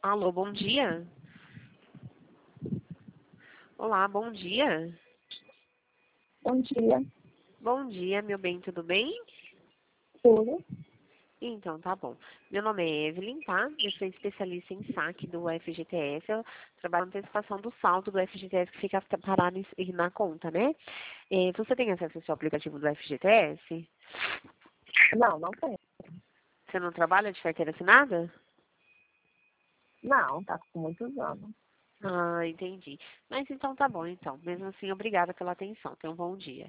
Alô, bom dia. Olá, bom dia. Bom dia, Bom dia, meu bem, tudo bem? tudo. Então, tá bom. Meu nome é Evelyn, tá? Eu sou especialista em saque do FGTS. Eu trabalho na antecipação do saldo do FGTS que fica parado na conta, né? Você tem acesso ao seu aplicativo do FGTS? Não tem. Você não trabalha de carteira assinada? Não, tá com muitos anos. Ah, entendi. Mas então tá bom, então. Mesmo assim, obrigada pela atenção. Tenha um bom dia.